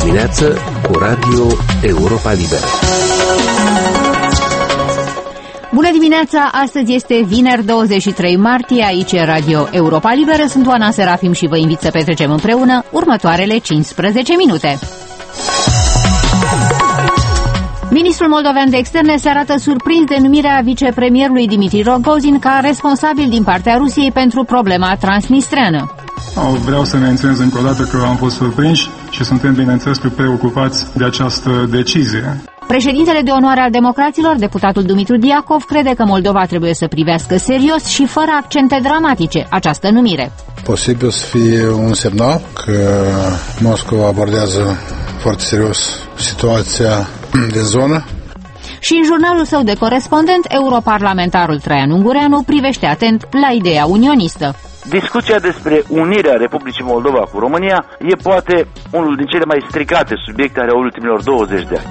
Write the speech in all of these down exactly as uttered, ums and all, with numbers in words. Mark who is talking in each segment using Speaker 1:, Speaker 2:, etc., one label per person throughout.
Speaker 1: dimineață cu Radio Europa Liberă.
Speaker 2: Bună dimineața! Astăzi este vineri douăzeci și trei martie, aici e Radio Europa Liberă. Sunt Oana Serafim și vă invit să petrecem împreună următoarele cincisprezece minute. Ministrul moldovean de externe se arată surprins de numirea vicepremierului Dimitri Rogozin ca responsabil din partea Rusiei pentru problema transnistreană.
Speaker 3: Vreau să menționez încă o dată că am fost surprinși și suntem, bineînțeles, preocupați de această decizie.
Speaker 2: Președintele de onoare al democraților, deputatul Dumitru Diacov, crede că Moldova trebuie să privească serios și fără accente dramatice această numire.
Speaker 4: Posibil să fie un semnal că Moscova abordează foarte serios situația de zonă.
Speaker 2: Și în jurnalul său de corespondent, europarlamentarul Traian Ungureanu privește atent la ideea unionistă.
Speaker 5: Discuția despre unirea Republicii Moldova cu România e poate unul din cele mai stricate subiecte ale ultimilor douăzeci de ani.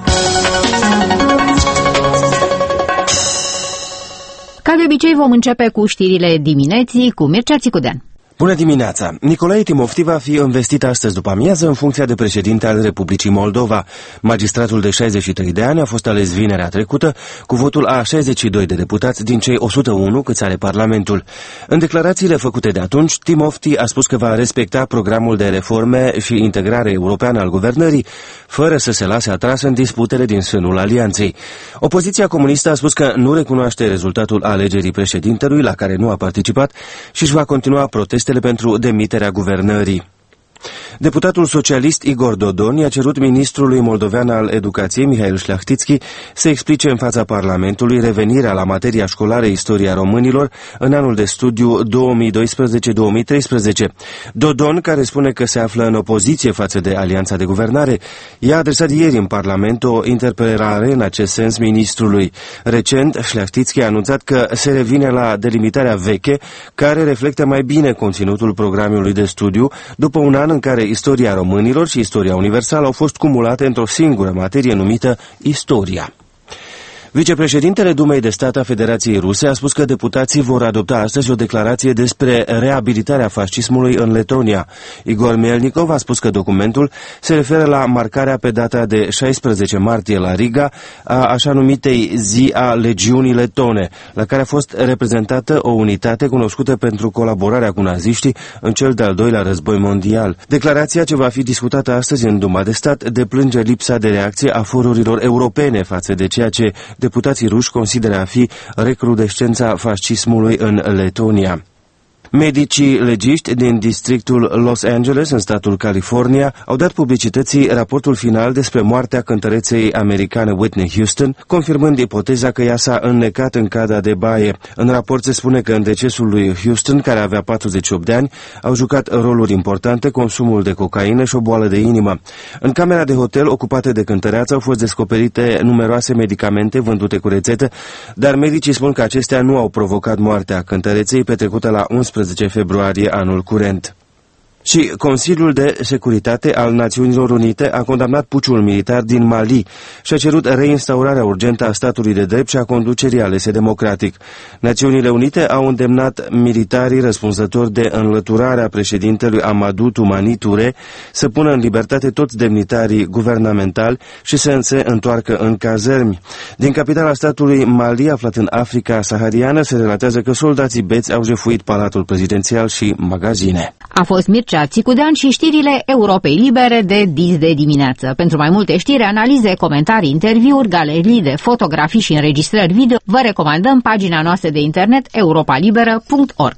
Speaker 2: Ca de obicei vom începe cu știrile dimineții cu Mircea Țicudean.
Speaker 6: Bună dimineața! Nicolae Timofti va fi investit astăzi după amiază în funcția de președinte al Republicii Moldova. Magistratul de șaizeci și trei de ani a fost ales vinerea trecută cu votul a șaizeci și doi de deputați din cei o sută unu câți are Parlamentul. În declarațiile făcute de atunci, Timofti a spus că va respecta programul de reforme și integrare europeană al guvernării, fără să se lase atras în disputele din sânul alianței. Opoziția comunistă a spus că nu recunoaște rezultatul alegerii președintelui, la care nu a participat, și își va continua protestele pentru demiterea guvernării. Deputatul socialist Igor Dodon i-a cerut ministrului moldovean al educației, Mihail Șleachtițchi, să explice în fața Parlamentului revenirea la materia școlară Istoria românilor în anul de studiu două mii doisprezece două mii treisprezece. Dodon, care spune că se află în opoziție față de alianța de guvernare, i-a adresat ieri în Parlament o interpelare în acest sens ministrului. Recent, Șleachtițchi a anunțat că se revine la delimitarea veche, care reflectă mai bine conținutul programului de studiu, după un an în care istoria românilor și istoria universală au fost cumulate într-o singură materie numită istoria. Vicepreședintele Dumei de Stat a Federației Ruse a spus că deputații vor adopta astăzi o declarație despre reabilitarea fascismului în Letonia. Igor Melnikov a spus că documentul se referă la marcarea pe data de șaisprezece martie la Riga a așa numitei Zi a Legiunii Letone, la care a fost reprezentată o unitate cunoscută pentru colaborarea cu naziștii în cel de-al doilea război mondial. Declarația, ce va fi discutată astăzi în Duma de Stat, deplânge lipsa de reacție a forurilor europene față de ceea ce deputații ruși consideră a fi recrudescența fascismului în Letonia. Medicii legiști din districtul Los Angeles, în statul California, au dat publicității raportul final despre moartea cântăreței americane Whitney Houston, confirmând ipoteza că ea s-a înnecat în cada de baie. În raport se spune că în decesul lui Houston, care avea patruzeci și opt de ani, au jucat roluri importante consumul de cocaină și o boală de inimă. În camera de hotel ocupată de cântăreață au fost descoperite numeroase medicamente vândute cu rețetă, dar medicii spun că acestea nu au provocat moartea cântăreței, petrecută la unsprezece februarie anul curent. Și Consiliul de Securitate al Națiunilor Unite a condamnat puciul militar din Mali și a cerut reinstaurarea urgentă a statului de drept și a conducerii alese democratic. Națiunile Unite au îndemnat militarii răspunzători de înlăturarea președintelui Amadou Toumani Touré să pună în libertate toți demnitarii guvernamentali și să se întoarcă în cazărmi. Din capitala statului Mali, aflat în Africa sahariană, se relatează că soldații beți au jefuit palatul prezidențial și magazine.
Speaker 2: A fost Mircea Țicudean și știrile Europei Libere de dis de dimineață. Pentru mai multe știri, analize, comentarii, interviuri, galerii de fotografii și înregistrări video, vă recomandăm pagina noastră de internet europa liberă punct org.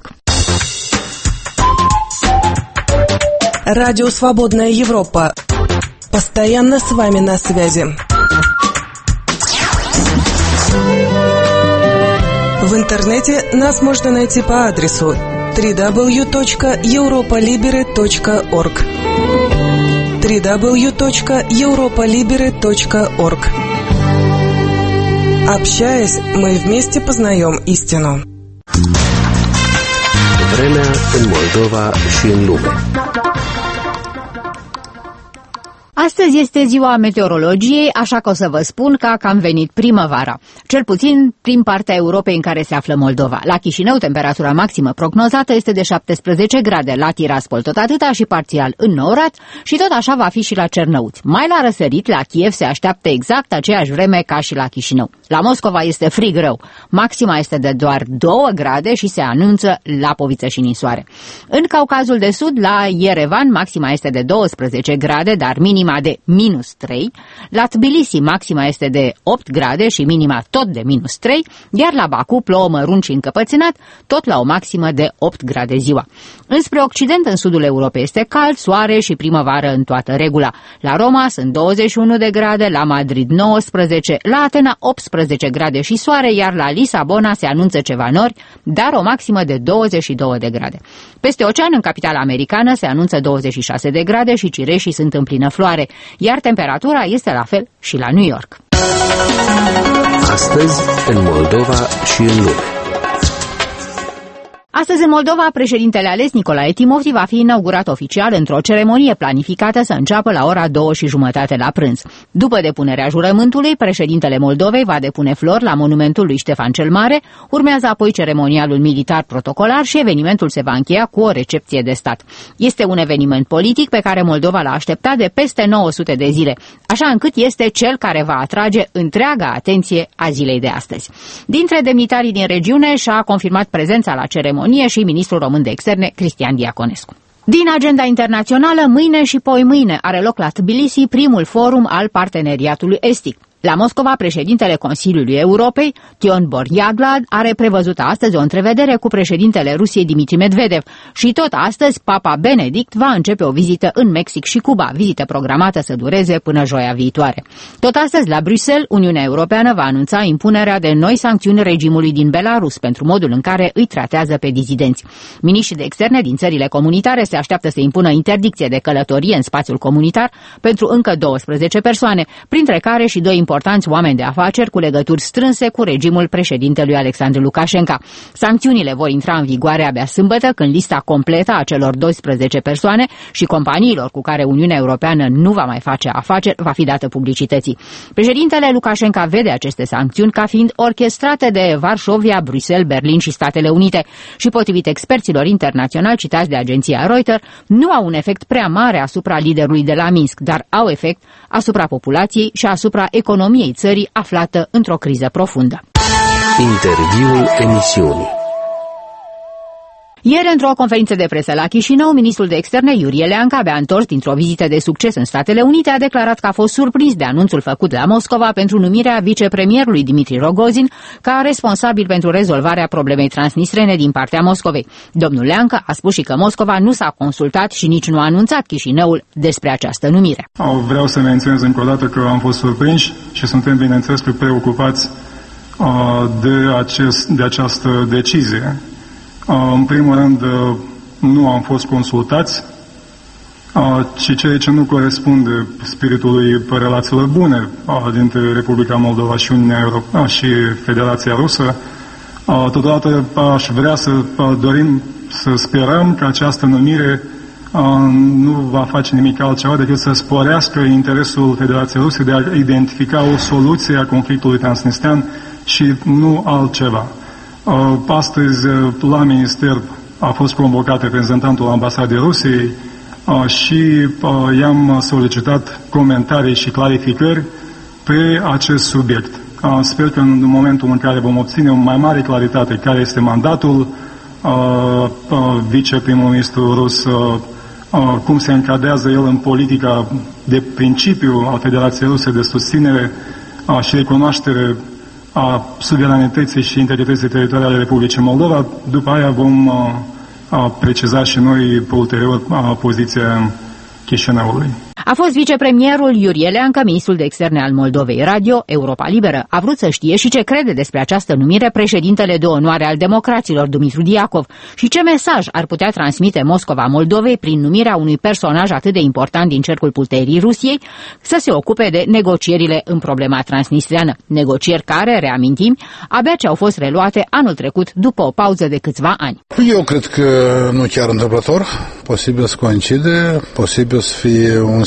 Speaker 7: Радио Свободная Европа. Постоянно с вами на связи. В интернете нас можно найти по адресу дабл ю дабл ю дабл ю точка европа либере точка орг дабл ю дабл ю дабл ю точка европа либере точка орг. Общаясь, мы вместе познаем истину.
Speaker 1: Vremea în Moldova și în lume.
Speaker 2: Astăzi este ziua meteorologiei, așa că o să vă spun că a cam venit primăvara. Cel puțin prin partea Europei în care se află Moldova. La Chișinău, temperatura maximă prognozată este de șaptesprezece grade, la Tiraspol tot atâta și parțial înnorat și tot așa va fi și la Cernăuți. Mai la răsărit, la Kiev se așteaptă exact aceeași vreme ca și la Chișinău. La Moscova este frig rău. Maxima este de doar două grade și se anunță Lapoviță și ninsoare. În Caucazul de Sud, la Yerevan, maxima este de douăsprezece grade, dar minima de minus trei. La Tbilisi, maxima este de opt grade și minima tot de minus trei, iar la Baku plouă mărunt și încăpățânat, tot la o maximă de opt grade ziua. Înspre Occident, în sudul Europei, este cald, soare și primăvară în toată regula. La Roma sunt douăzeci și unu de grade, la Madrid nouăsprezece, la Atena optsprezece grade și soare, iar la Lisabona se anunță ceva nori, dar o maximă de douăzeci și două de grade. Peste ocean, în capitala americană, se anunță douăzeci și șase de grade și cireșii sunt în plină floare, iar temperatura este la fel și la New York.
Speaker 1: Astăzi, în Moldova și în lume.
Speaker 2: Astăzi în Moldova, președintele ales Nicolae Timofti va fi inaugurat oficial într-o ceremonie planificată să înceapă la ora două și jumătate la prânz. După depunerea jurământului, președintele Moldovei va depune flori la monumentul lui Ștefan cel Mare, urmează apoi ceremonialul militar protocolar și evenimentul se va încheia cu o recepție de stat. Este un eveniment politic pe care Moldova l-a așteptat de peste nouă sute de zile, așa încât este cel care va atrage întreaga atenție a zilei de astăzi. Dintre demnitarii din regiune și-a confirmat prezența la ceremonie și ministrul român de externe, Cristian Diaconescu. Din agenda internațională, mâine și poimâine are loc la Tbilisi primul forum al parteneriatului estic. La Moscova, președintele Consiliului Europei, Tion Borjaglad, are prevăzută astăzi o întrevedere cu președintele Rusiei Dimitri Medvedev și tot astăzi Papa Benedict va începe o vizită în Mexic și Cuba, vizită programată să dureze până joia viitoare. Tot astăzi, la Bruxelles, Uniunea Europeană va anunța impunerea de noi sancțiuni regimului din Belarus pentru modul în care îi tratează pe dizidenți. Miniștrii de externe din țările comunitare se așteaptă să impună interdicție de călătorie în spațiul comunitar pentru încă douăsprezece persoane, printre care și doi importanți oameni de afaceri cu legături strânse cu regimul președintelui Alexandru Lukashenko. Sancțiunile vor intra în vigoare abia sâmbătă, când lista completă a celor douăsprezece persoane și companiilor cu care Uniunea Europeană nu va mai face afaceri va fi dată publicității. Președintele Lukashenko vede aceste sancțiuni ca fiind orchestrate de Varșovia, Bruxelles, Berlin și Statele Unite și, potrivit experților internaționali citați de agenția Reuters, nu au un efect prea mare asupra liderului de la Minsk, dar au efect asupra populației și asupra economiei țării aflată într-o criză profundă.
Speaker 1: Interviul emisiunii.
Speaker 2: Ieri, într-o conferință de presă la Chișinău, ministrul de externe Iurie Leancă, abia întors dintr-o vizită de succes în Statele Unite, a declarat că a fost surprins de anunțul făcut la Moscova pentru numirea vicepremierului Dmitri Rogozin ca responsabil pentru rezolvarea problemei transnistrene din partea Moscovei. Domnul Leancă a spus și că Moscova nu s-a consultat și nici nu a anunțat Chișinăul despre această numire.
Speaker 3: Vreau să menționez încă o dată că am fost surprinși și suntem, bineînțeles, preocupați de, acest, de această decizie. În primul rând, nu am fost consultați, ci ceea ce nu corespunde spiritului relațiilor bune dintre Republica Moldova și Uniunea Europeană și Federația Rusă. Totodată aș vrea să dorim, să sperăm că această numire nu va face nimic altceva decât să sporească interesul Federației Ruse de a identifica o soluție a conflictului transnistrean și nu altceva. Astăzi, la minister a fost convocat reprezentantul ambasadei Rusiei și i-am solicitat comentarii și clarificări pe acest subiect. Sper că în momentul în care vom obține o mai mare claritate care este mandatul viceprimul ministru rus, cum se încadrează el în politica de principiu a Federației Ruse de susținere și recunoaștere a suveranității și integrității teritoriale ale Republicii Moldova. După aia vom a, a preciza și noi ulterior a, poziția Chișinăului.
Speaker 2: A fost vicepremierul Iurie Leancă, ministrul de externe al Moldovei. Radio Europa Liberă a vrut să știe și ce crede despre această numire președintele de onoare al democraților, Dumitru Diacov, și ce mesaj ar putea transmite Moscova Moldovei prin numirea unui personaj atât de important din cercul puterii Rusiei să se ocupe de negocierile în problema transnistreană. Negocieri care, reamintim, abia ce au fost reluate anul trecut după o pauză de câțiva ani.
Speaker 4: Eu cred că nu chiar întâmplător, posibil să coincide, posibil să fie un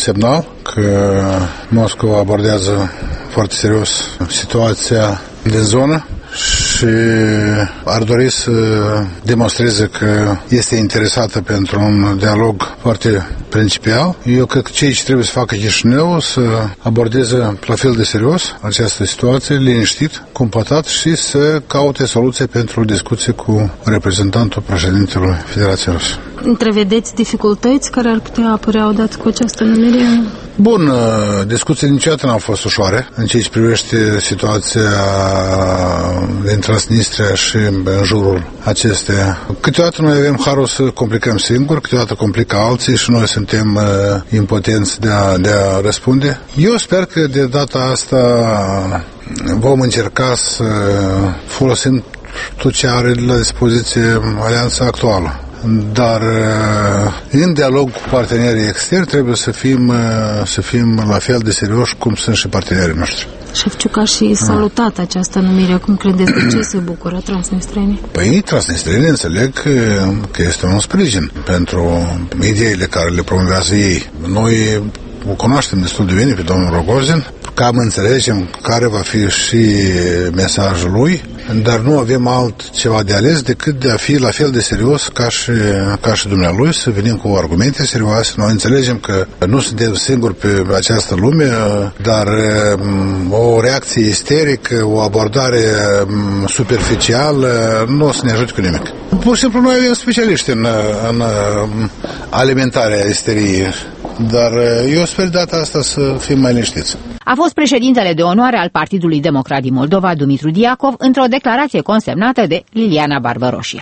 Speaker 4: semnal că Moscova abordează foarte serios situația din zonă și ar dori să demonstreze că este interesată pentru un dialog foarte principial. Eu cred că cei ce trebuie să facă Chișinău să abordeze la fel de serios această situație, liniștit, cumpătat și să caute soluție pentru discuție cu reprezentantul președintelui Federației Ruse.
Speaker 8: Întrevedeți dificultăți care ar putea apărea odată cu această numire?
Speaker 4: Bun, discuțiile niciodată n-au fost ușoare în ceea ce privește situația din Transnistria și în jurul acesteia. Câteodată noi avem harul să complicăm singuri, câteodată complică alții și noi suntem uh, impotenți de a, de a răspunde. Eu sper că de data asta vom încerca să folosim tot ce are la dispoziție alianța actuală. Dar în dialog cu partenerii externi trebuie să fim, să fim la fel de serioși cum sunt și partenerii noștri.
Speaker 8: Șef Ciucași, salutat ah. această numire. Cum credeți, de ce se bucură transnistrenii?
Speaker 4: Păi transnistrenii înțeleg că, că este un sprijin pentru ideile care le promovează ei. Noi o cunoaștem destul de bine pe domnul Rogozin, cam înțelegem care va fi și mesajul lui, dar nu avem altceva de ales decât de a fi la fel de serios ca și, ca și dumnealui, să venim cu argumente serioase. Noi înțelegem că nu suntem singuri pe această lume, dar o reacție isterică, o abordare superficială nu o să ne ajute cu nimic. Pur și simplu noi avem specialiști în, în alimentarea isteriei, dar eu sper data asta să fim mai liniștiți.
Speaker 2: A fost președintele de onoare al Partidului Democrat din Moldova, Dumitru Diacov, într-o declarație consemnată de Liliana Barbăroșie.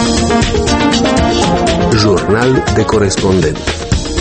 Speaker 1: Jurnal de corespondent.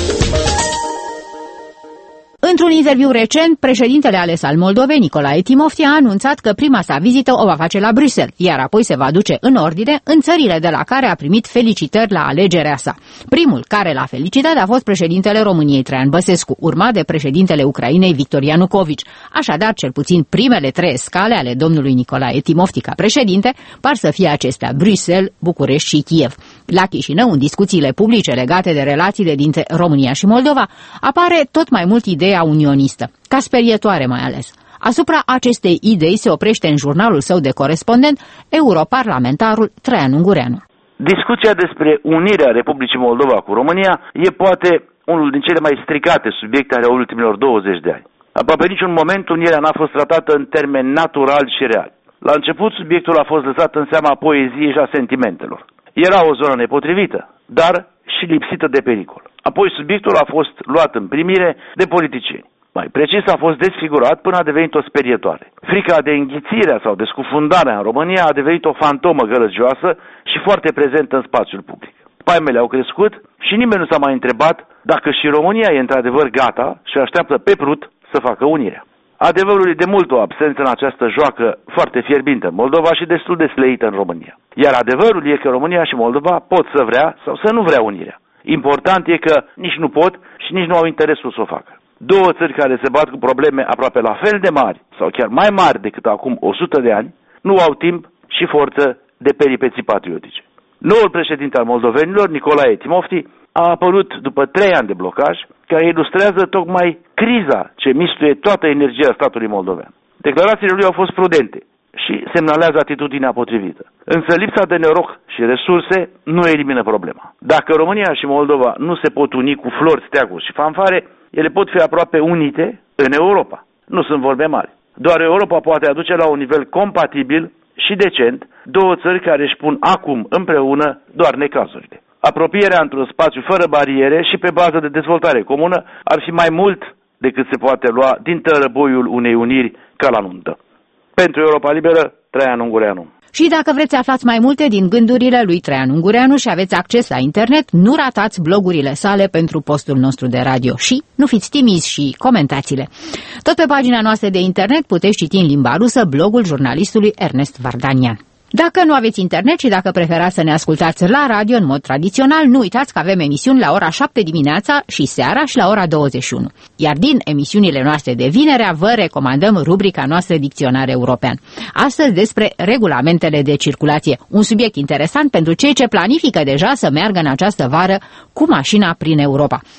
Speaker 2: Într-un interviu recent, președintele ales al Moldovei, Nicolae Timofti, a anunțat că prima sa vizită o va face la Bruxelles, iar apoi se va duce în ordine în țările de la care a primit felicitări la alegerea sa. Primul care l-a felicitat a fost președintele României, Traian Băsescu, urmat de președintele Ucrainei, Victor Ianucovici. Așadar, cel puțin primele trei scale ale domnului Nicolae Timofti ca președinte par să fie acestea: Bruxelles, București și Kiev. La Chișinău, în discuțiile publice legate de relațiile dintre România și Moldova, apare tot mai mult ideea unionistă, ca sperietoare mai ales. Asupra acestei idei se oprește în jurnalul său de corespondent europarlamentarul Traian Ungureanu.
Speaker 5: Discuția despre unirea Republicii Moldova cu România e poate unul din cele mai stricate subiecte ale ultimilor douăzeci de ani. Aproape niciun moment unirea n-a fost tratată în termeni natural și real. La început, subiectul a fost lăsat în seama poeziei și a sentimentelor. Era o zonă nepotrivită, dar și lipsită de pericol. Apoi subiectul a fost luat în primire de politicieni. Mai precis, a fost desfigurat până a devenit o sperietoare. Frica de înghițirea sau de scufundarea în România a devenit o fantomă gălăgioasă și foarte prezentă în spațiul public. Paimele au crescut și nimeni nu s-a mai întrebat dacă și România e într-adevăr gata și așteaptă pe prut să facă unirea. Adevărul e de mult o absență în această joacă foarte fierbintă în Moldova și destul de sleită în România. Iar adevărul e că România și Moldova pot să vrea sau să nu vrea unirea. Important e că nici nu pot și nici nu au interesul să o facă. Două țări care se bat cu probleme aproape la fel de mari sau chiar mai mari decât acum o sută de ani, nu au timp și forță de peripeții patriotice. Noul președinte al moldovenilor, Nicolae Timofti, a apărut după trei ani de blocaj, care ilustrează tocmai criza ce mistuie toată energia statului moldovean. Declarațiile lui au fost prudente și semnalează atitudinea potrivită. Însă lipsa de noroc și resurse nu elimină problema. Dacă România și Moldova nu se pot uni cu flori, steaguri și fanfare, ele pot fi aproape unite în Europa. Nu sunt vorbe mari. Doar Europa poate aduce la un nivel compatibil și decent două țări care își pun acum împreună doar necazurile. Apropierea într-un spațiu fără bariere și pe bază de dezvoltare comună ar fi mai mult decât se poate lua din tărăboiul unei uniri ca la nuntă. Pentru Europa Liberă, Traian Ungureanu.
Speaker 2: Și dacă vreți să aflați mai multe din gândurile lui Traian Ungureanu și aveți acces la internet, nu ratați blogurile sale pentru postul nostru de radio și nu fiți timizi și comentați-le. Tot pe pagina noastră de internet puteți citi în limba rusă blogul jurnalistului Ernest Vardanian. Dacă nu aveți internet și dacă preferați să ne ascultați la radio în mod tradițional, nu uitați că avem emisiuni la ora șapte dimineața și seara și la ora douăzeci și unu. Iar din emisiunile noastre de vinerea vă recomandăm rubrica noastră Dicționar European. Astăzi despre regulamentele de circulație, un subiect interesant pentru cei ce planifică deja să meargă în această vară cu mașina prin Europa.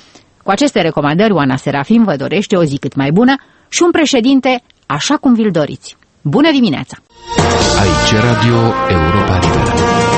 Speaker 2: Cu aceste recomandări, Oana Serafim vă dorește o zi cât mai bună și un președinte așa cum vi-l doriți. Bună dimineața!
Speaker 9: Aici Radio Europa Liberă.